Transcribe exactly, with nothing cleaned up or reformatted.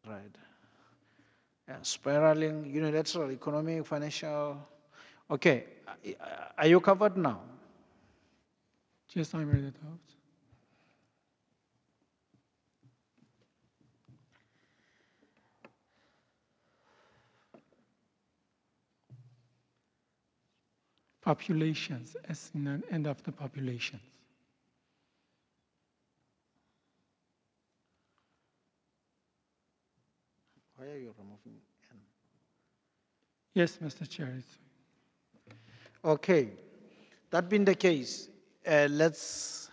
right. Yeah, spiraling, unilateral economic, financial. Okay, uh, are you covered now? Yes, I read it out. Populations, as in an end of the populations. Why are you removing N? Yes, Mister Chair. It's Okay, that being the case, uh, let's